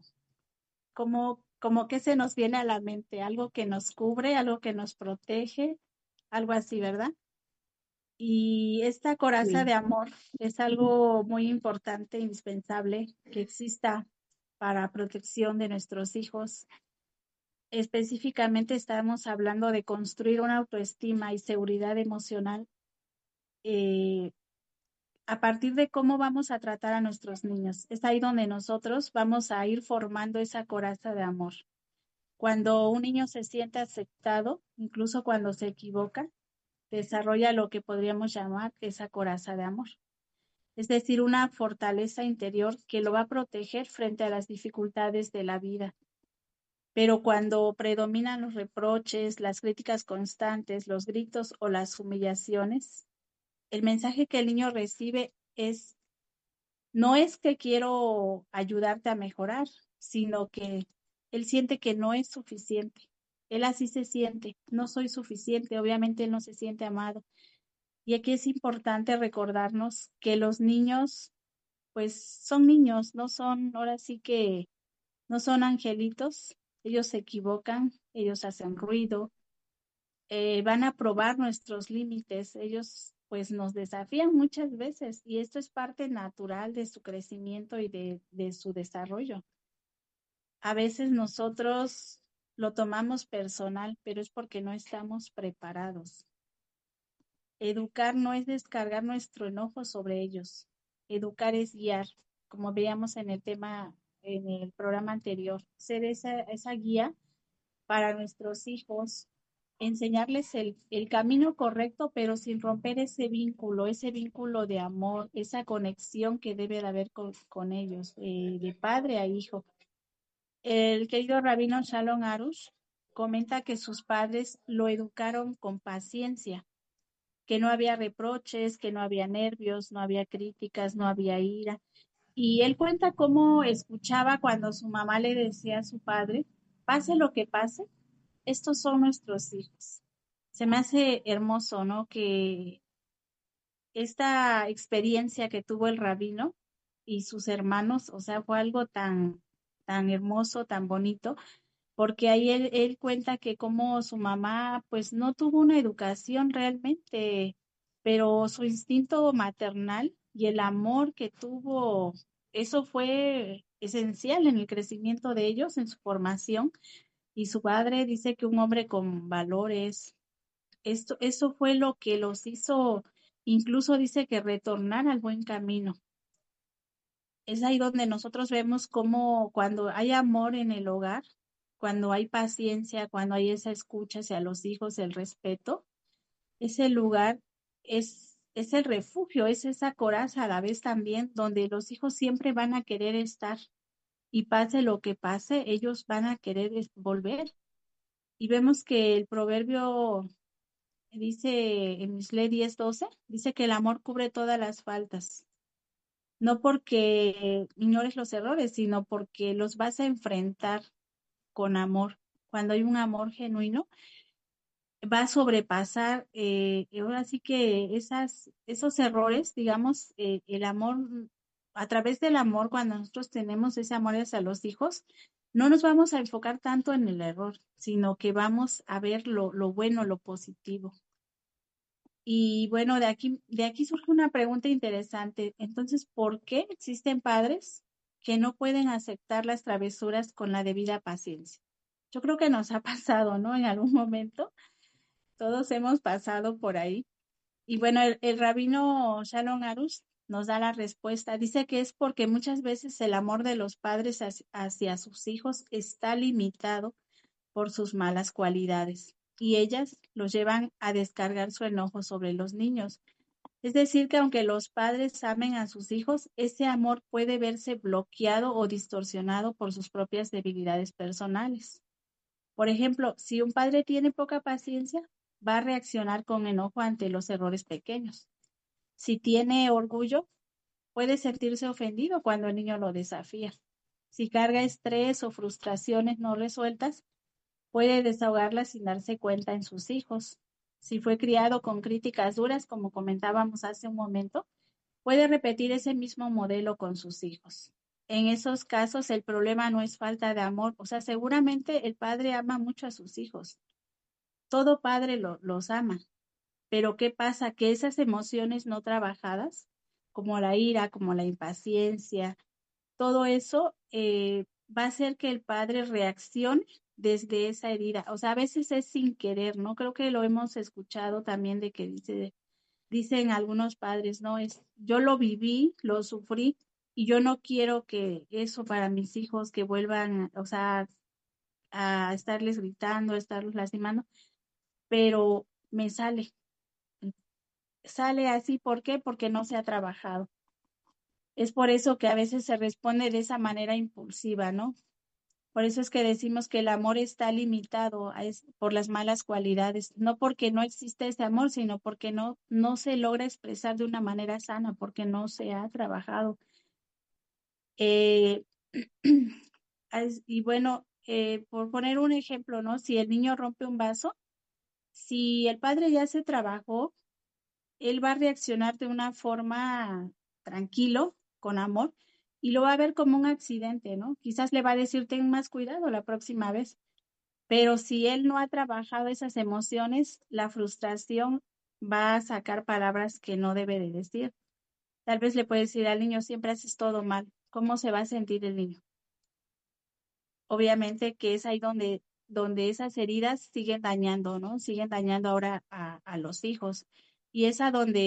como que se nos viene a la mente, algo que nos cubre, algo que nos protege, algo así, ¿verdad? Y esta coraza Sí. de amor es algo muy importante, indispensable, que exista para protección de nuestros hijos. Específicamente estamos hablando de construir una autoestima y seguridad emocional eh, a partir de cómo vamos a tratar a nuestros niños. Es ahí donde nosotros vamos a ir formando esa coraza de amor. Cuando un niño se siente aceptado, incluso cuando se equivoca, desarrolla lo que podríamos llamar esa coraza de amor. Es decir, una fortaleza interior que lo va a proteger frente a las dificultades de la vida. Pero cuando predominan los reproches, las críticas constantes, los gritos o las humillaciones, el mensaje que el niño recibe no es que quiero ayudarte a mejorar, sino que él siente que no es suficiente. Él así se siente, no soy suficiente, obviamente él no se siente amado. Y aquí es importante recordarnos que los niños, pues son niños, no son, ahora sí que no son angelitos, ellos se equivocan, ellos hacen ruido, van a probar nuestros límites, ellos pues nos desafían muchas veces y esto es parte natural de su crecimiento y de su desarrollo. A veces nosotros lo tomamos personal, pero es porque no estamos preparados. Educar no es descargar nuestro enojo sobre ellos. Educar es guiar, como veíamos en el tema, en el programa anterior, ser esa guía para nuestros hijos, enseñarles el camino correcto, pero sin romper ese vínculo de amor, esa conexión que debe de haber con ellos, de padre a hijo. El querido rabino Shalom Arush comenta que sus padres lo educaron con paciencia, que no había reproches, que no había nervios, no había críticas, no había ira. Y él cuenta cómo escuchaba cuando su mamá le decía a su padre, pase lo que pase, estos son nuestros hijos. Se me hace hermoso, ¿no? Que esta experiencia que tuvo el rabino y sus hermanos, o sea, fue algo tan hermoso, tan bonito, porque ahí él cuenta que como su mamá, pues no tuvo una educación realmente, pero su instinto maternal y el amor que tuvo, eso fue esencial en el crecimiento de ellos, en su formación. Y su padre dice que un hombre con valores, eso fue lo que los hizo, incluso dice que retornar al buen camino. Es ahí donde nosotros vemos cómo cuando hay amor en el hogar, cuando hay paciencia, cuando hay esa escucha hacia los hijos, el respeto, ese lugar es el refugio, es esa coraza a la vez también, donde los hijos siempre van a querer estar y pase lo que pase, ellos van a querer volver. Y vemos que el proverbio dice en Mishle 10:12, dice que el amor cubre todas las faltas. no porque ignores los errores, sino porque los vas a enfrentar con amor. Cuando hay un amor genuino, va a sobrepasar, ahora sí que esos errores, digamos, el amor, a través del amor, cuando nosotros tenemos ese amor hacia los hijos, no nos vamos a enfocar tanto en el error, sino que vamos a ver lo bueno, lo positivo. Y bueno, de aquí surge una pregunta interesante. Entonces, ¿por qué existen padres que no pueden aceptar las travesuras con la debida paciencia? Yo creo que nos ha pasado, ¿no? En algún momento, todos hemos pasado por ahí. Y bueno, el rabino Shalom Arush nos da la respuesta. Dice que es porque muchas veces el amor de los padres hacia sus hijos está limitado por sus malas cualidades y ellas los llevan a descargar su enojo sobre los niños. Es decir, que aunque los padres amen a sus hijos, ese amor puede verse bloqueado o distorsionado por sus propias debilidades personales. Por ejemplo, si un padre tiene poca paciencia, va a reaccionar con enojo ante los errores pequeños. Si tiene orgullo, puede sentirse ofendido cuando el niño lo desafía. Si carga estrés o frustraciones no resueltas, puede desahogarlas sin darse cuenta en sus hijos. Si fue criado con críticas duras, como comentábamos hace un momento, puede repetir ese mismo modelo con sus hijos. En esos casos, el problema no es falta de amor, o sea, seguramente el padre ama mucho a sus hijos. Todo padre los ama, pero ¿qué pasa? Que esas emociones no trabajadas, como la ira, como la impaciencia, todo eso va a hacer que el padre reaccione desde esa herida. O sea, a veces es sin querer, ¿no? Creo que lo hemos escuchado también de que dicen algunos padres, ¿no? Yo lo viví, lo sufrí y yo no quiero que eso para mis hijos que vuelvan, o sea, a estarles gritando, a estarlos lastimando, pero me sale así, ¿por qué? Porque no se ha trabajado. Es por eso que a veces se responde de esa manera impulsiva, ¿no? Por eso es que decimos que el amor está limitado por las malas cualidades, no porque no existe ese amor, sino porque no se logra expresar de una manera sana, porque no se ha trabajado. Eh, y bueno, por poner un ejemplo, ¿no? Si el niño rompe un vaso, si el padre ya se trabajó, él va a reaccionar de una forma tranquilo, con amor, y lo va a ver como un accidente, ¿no? Quizás le va a decir, ten más cuidado la próxima vez. Pero si él no ha trabajado esas emociones, la frustración va a sacar palabras que no debe de decir. Tal vez le puede decir al niño, siempre haces todo mal. ¿Cómo se va a sentir el niño? Obviamente que es ahí donde esas heridas siguen dañando, ¿no? Siguen dañando ahora a los hijos. Y es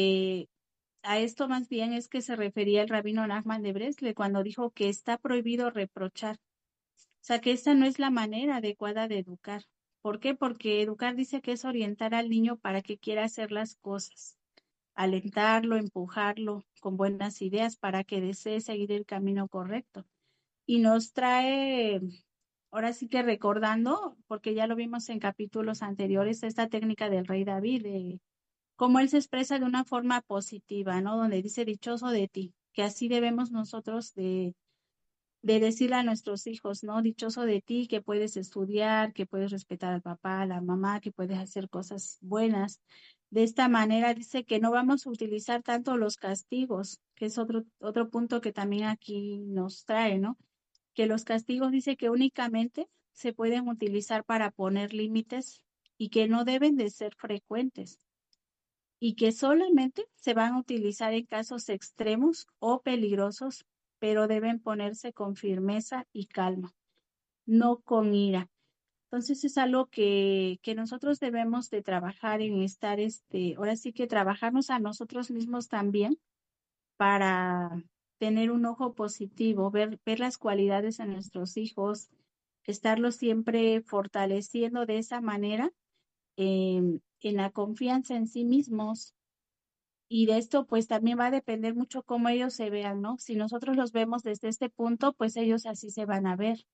a esto más bien es que se refería el rabino Nachman de Bresle cuando dijo que está prohibido reprochar. O sea, que esta no es la manera adecuada de educar. ¿Por qué? Porque educar dice que es orientar al niño para que quiera hacer las cosas, alentarlo, empujarlo con buenas ideas para que desee seguir el camino correcto. Y nos trae, ahora sí que recordando, porque ya lo vimos en capítulos anteriores, esta técnica del rey David, de cómo él se expresa de una forma positiva, ¿no? Donde dice, dichoso de ti, que así debemos nosotros de decirle a nuestros hijos, ¿no? Dichoso de ti que puedes estudiar, que puedes respetar al papá, a la mamá, que puedes hacer cosas buenas. De esta manera dice que no vamos a utilizar tanto los castigos, que es otro punto que también aquí nos trae, ¿no? Que los castigos dice que únicamente se pueden utilizar para poner límites y que no deben de ser frecuentes y que solamente se van a utilizar en casos extremos o peligrosos, pero deben ponerse con firmeza y calma, no con ira. Entonces es algo que nosotros debemos de trabajar en estar, ahora sí que trabajarnos a nosotros mismos también para tener un ojo positivo, ver las cualidades en nuestros hijos, estarlos siempre fortaleciendo de esa manera en la confianza en sí mismos. Y de esto pues también va a depender mucho cómo ellos se vean, ¿no? Si nosotros los vemos desde este punto, pues ellos así se van a ver.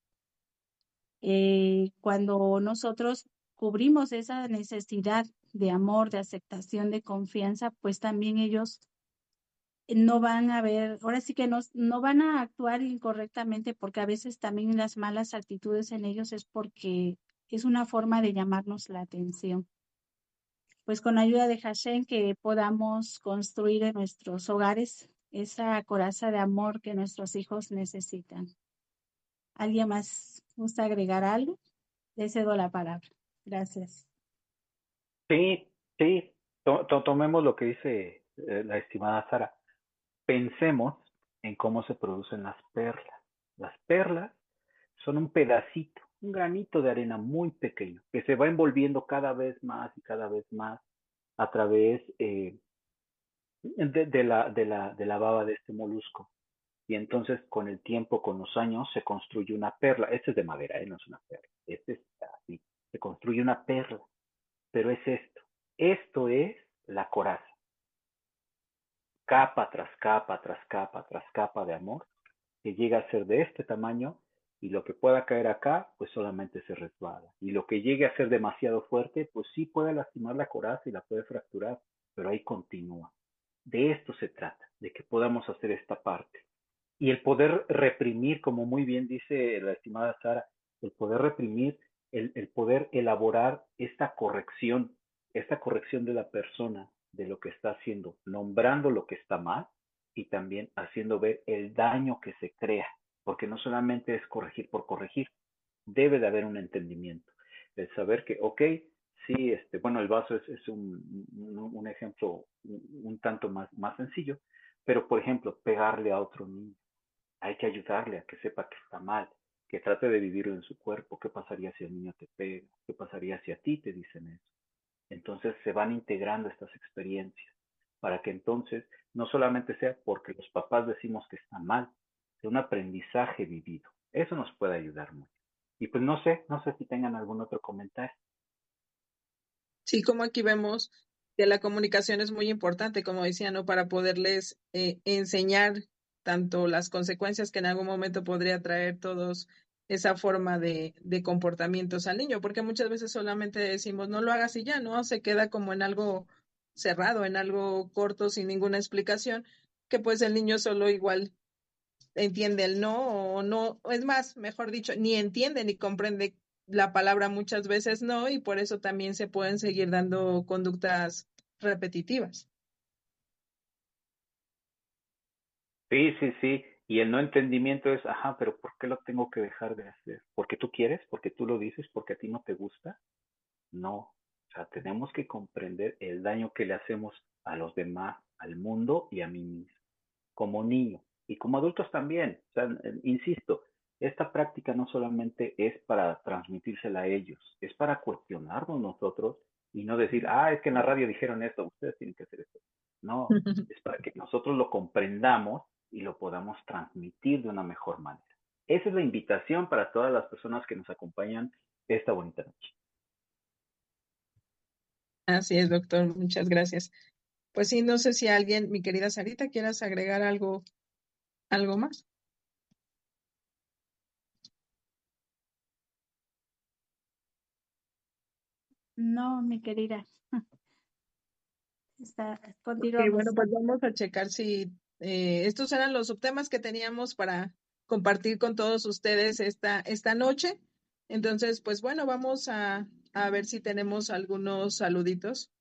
Cuando nosotros cubrimos esa necesidad de amor, de aceptación, de confianza, pues también ellos no van a ver, ahora sí que no van a actuar incorrectamente, porque a veces también las malas actitudes en ellos es porque es una forma de llamarnos la atención. Pues con ayuda de Hashem que podamos construir en nuestros hogares esa coraza de amor que nuestros hijos necesitan. ¿Alguien más gusta agregar algo? Le cedo la palabra. Gracias. Sí, sí, tomemos lo que dice la estimada Sara. Pensemos en cómo se producen las perlas. Las perlas son un pedacito, un granito de arena muy pequeño que se va envolviendo cada vez más y cada vez más a través de la baba de este molusco. Y entonces con el tiempo, con los años, se construye una perla. Este es de madera, no es una perla. Este es así. Se construye una perla. Pero es esto. Esto es la coraza. Capa tras capa, tras capa, tras capa de amor, que llega a ser de este tamaño y lo que pueda caer acá, pues solamente se resbala. Y lo que llegue a ser demasiado fuerte, pues sí puede lastimar la coraza y la puede fracturar, pero ahí continúa. De esto se trata, de que podamos hacer esta parte. Y el poder reprimir, como muy bien dice la estimada Sara, el poder reprimir, el poder elaborar esta corrección de la persona, de lo que está haciendo, nombrando lo que está mal y también haciendo ver el daño que se crea, porque no solamente es corregir por corregir, debe de haber un entendimiento, el saber que, ok, sí, bueno, el vaso es un ejemplo un tanto más sencillo, pero por ejemplo, pegarle a otro niño, hay que ayudarle a que sepa que está mal, que trate de vivirlo en su cuerpo. ¿Qué pasaría si el niño te pega? ¿Qué pasaría si a ti te dicen eso? Entonces se van integrando estas experiencias para que entonces no solamente sea porque los papás decimos que está mal, sea un aprendizaje vivido. Eso nos puede ayudar mucho. Y pues no sé si tengan algún otro comentario. Sí, como aquí vemos que la comunicación es muy importante, como decía, ¿no? Para poderles enseñar tanto las consecuencias que en algún momento podría traer todos esa forma de comportamientos al niño, porque muchas veces solamente decimos, no lo hagas y ya, ¿no? Se queda como en algo cerrado, en algo corto, sin ninguna explicación, que pues el niño solo igual entiende el no o no, es más, mejor dicho, ni entiende ni comprende la palabra muchas veces no, y por eso también se pueden seguir dando conductas repetitivas. Sí, sí, sí. Y el no entendimiento es, ajá, pero ¿por qué lo tengo que dejar de hacer? ¿Porque tú quieres? ¿Porque tú lo dices? ¿Porque a ti no te gusta? No, o sea, tenemos que comprender el daño que le hacemos a los demás, al mundo y a mí mismo, como niño y como adultos también. O sea, insisto, esta práctica no solamente es para transmitírsela a ellos, es para cuestionarnos nosotros y no decir, es que en la radio dijeron esto, ustedes tienen que hacer esto. No, es para que nosotros lo comprendamos y lo podamos transmitir de una mejor manera. Esa es la invitación para todas las personas que nos acompañan esta bonita noche. Así es, doctor, muchas gracias. Pues sí, no sé si alguien, mi querida Sarita, quieras agregar algo más. No, mi querida, Ok, bueno, continuamos. pues vamos a checar si estos eran los subtemas que teníamos para compartir con todos ustedes esta noche. Entonces, pues bueno, vamos a ver si tenemos algunos saluditos.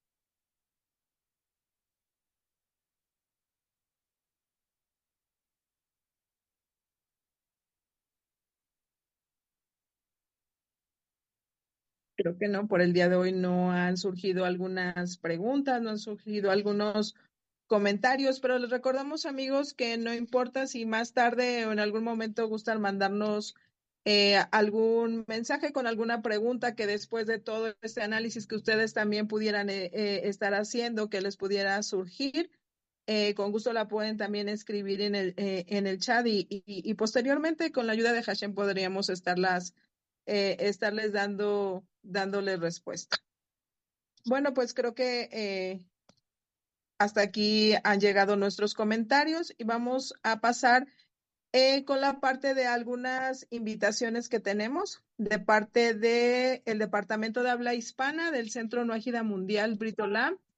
Creo que no, por el día de hoy no han surgido algunas preguntas, no han surgido algunos comentarios, pero les recordamos, amigos, que no importa si más tarde o en algún momento gustan mandarnos algún mensaje con alguna pregunta que después de todo este análisis que ustedes también pudieran estar haciendo, que les pudiera surgir, con gusto la pueden también escribir en el chat y posteriormente con la ayuda de Hashem podríamos estarles dándoles respuesta. Bueno, pues creo que hasta aquí han llegado nuestros comentarios y vamos a pasar con la parte de algunas invitaciones que tenemos de parte del Departamento de Habla Hispana del Centro Nuágida Mundial Britolam,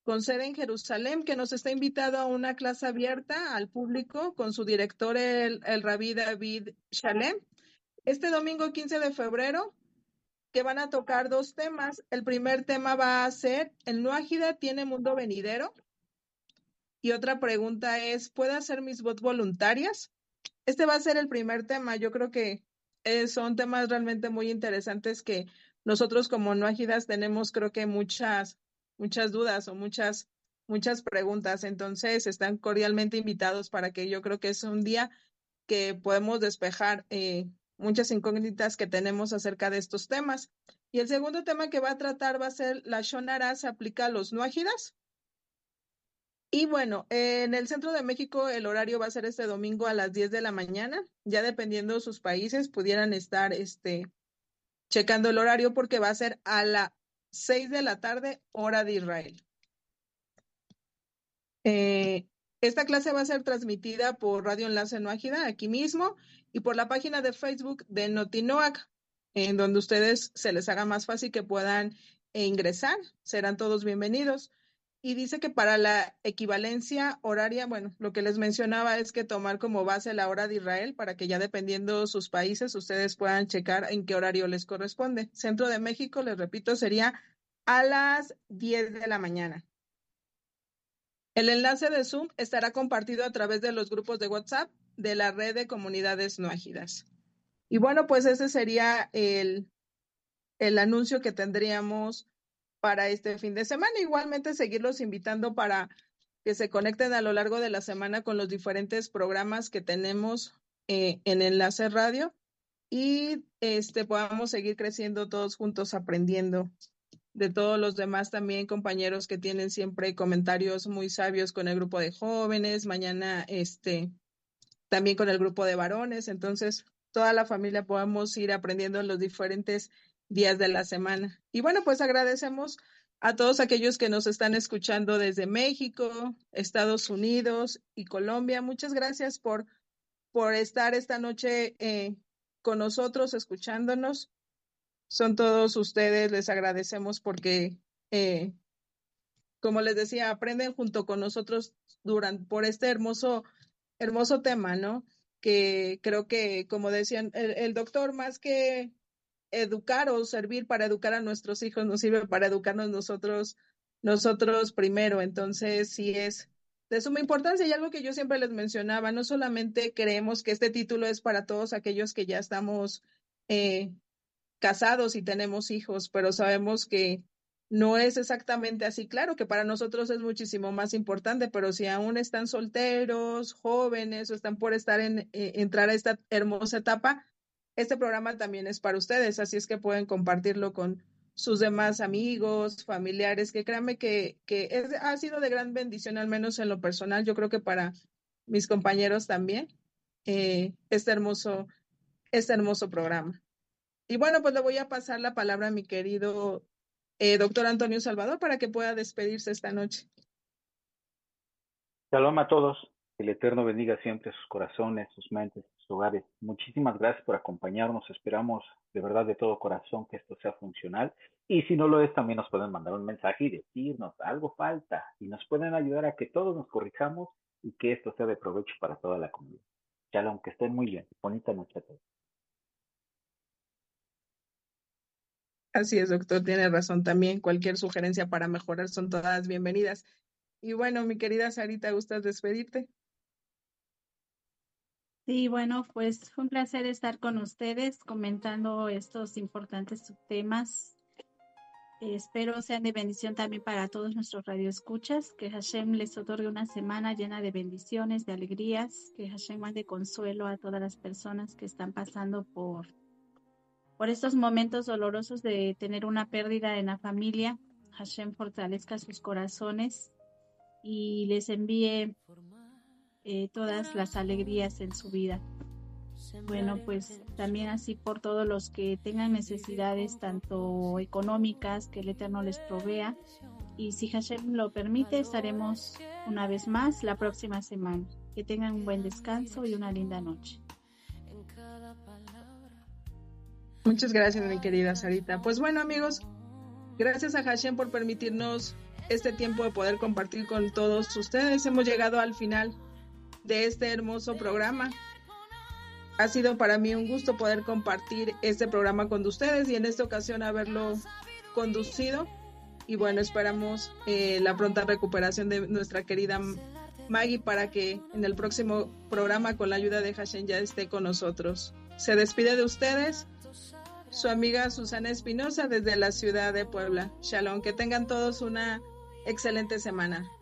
con sede en Jerusalén, que nos está invitado a una clase abierta al público con su director, el Rabí David Shalem, este domingo 15 de febrero, que van a tocar 2 temas. El primer tema va a ser, ¿el Nuágida tiene mundo venidero? Y otra pregunta es, ¿puedo hacer mis votos voluntarias? Este va a ser el primer tema. Yo creo que son temas realmente muy interesantes que nosotros como Nuágidas tenemos, creo que muchas dudas o muchas preguntas. Entonces están cordialmente invitados para que yo creo que es un día que podemos despejar muchas incógnitas que tenemos acerca de estos temas. Y el segundo tema que va a tratar va a ser la Lashon Hara se aplica a los Nuágidas. Y bueno, en el centro de México el horario va a ser este domingo a las 10 de la mañana. Ya dependiendo de sus países pudieran estar checando el horario porque va a ser a las 6 de la tarde, hora de Israel. Esta clase va a ser transmitida por Radio Enlace Nuágida, aquí mismo, y por la página de Facebook de Notinoac, en donde ustedes se les haga más fácil que puedan ingresar. Serán todos bienvenidos. Y dice que para la equivalencia horaria, bueno, lo que les mencionaba es que tomar como base la hora de Israel para que ya dependiendo sus países, ustedes puedan checar en qué horario les corresponde. Centro de México, les repito, sería a las 10 de la mañana. El enlace de Zoom estará compartido a través de los grupos de WhatsApp de la red de comunidades nuágidas. Y bueno, pues ese sería el anuncio que tendríamos para este fin de semana. Igualmente seguirlos invitando para que se conecten a lo largo de la semana con los diferentes programas que tenemos en Enlace Radio y podamos seguir creciendo todos juntos, aprendiendo de todos los demás también compañeros que tienen siempre comentarios muy sabios con el grupo de jóvenes, mañana también con el grupo de varones. Entonces toda la familia podamos ir aprendiendo en los diferentes días de la semana. Y bueno, pues agradecemos a todos aquellos que nos están escuchando desde México, Estados Unidos y Colombia. Muchas gracias por estar esta noche con nosotros, escuchándonos. Son todos ustedes, les agradecemos porque, como les decía, aprenden junto con nosotros por este hermoso tema, ¿no? Que creo que, como decían, el doctor, más que educar o servir para educar a nuestros hijos, nos sirve para educarnos nosotros primero. Entonces, sí es de suma importancia y algo que yo siempre les mencionaba, no solamente creemos que este título es para todos aquellos que ya estamos casados y tenemos hijos, pero sabemos que no es exactamente así. Claro que para nosotros es muchísimo más importante, pero si aún están solteros, jóvenes o están por entrar a esta hermosa etapa, este programa también es para ustedes, así es que pueden compartirlo con sus demás amigos, familiares, que créanme que ha sido de gran bendición, al menos en lo personal. Yo creo que para mis compañeros también, este hermoso programa. Y bueno, pues le voy a pasar la palabra a mi querido doctor Antonio Salvador para que pueda despedirse esta noche. Shalom a todos. Que el Eterno bendiga siempre sus corazones, sus mentes, sus hogares. Muchísimas gracias por acompañarnos. Esperamos de verdad de todo corazón que esto sea funcional. Y si no lo es, también nos pueden mandar un mensaje y decirnos algo falta. Y nos pueden ayudar a que todos nos corrijamos y que esto sea de provecho para toda la comunidad. Shalom, que estén muy bien. Bonita noche a todos. Así es, doctor, tiene razón también. Cualquier sugerencia para mejorar son todas bienvenidas. Y bueno, mi querida Sarita, ¿gustas despedirte? Sí, bueno, pues fue un placer estar con ustedes comentando estos importantes temas. Espero sean de bendición también para todos nuestros radioescuchas, que Hashem les otorgue una semana llena de bendiciones, de alegrías, que Hashem mande consuelo a todas las personas que están pasando por estos momentos dolorosos de tener una pérdida en la familia. Hashem fortalezca sus corazones y les envíe todas las alegrías en su vida. Bueno, pues también así por todos los que tengan necesidades tanto económicas, que el Eterno les provea. Y si Hashem lo permite, estaremos una vez más la próxima semana. Que tengan un buen descanso y una linda noche. Muchas gracias, mi querida Sarita. Pues bueno, amigos, gracias a Hashem por permitirnos este tiempo de poder compartir con todos ustedes. Hemos llegado al final de este hermoso programa. Ha sido para mí un gusto poder compartir este programa con ustedes y en esta ocasión haberlo conducido. Y bueno, esperamos la pronta recuperación de nuestra querida Maggie para que en el próximo programa, con la ayuda de Hashem, ya esté con nosotros. Se despide de ustedes su amiga Susana Espinosa desde la ciudad de Puebla. Shalom, que tengan todos una excelente semana.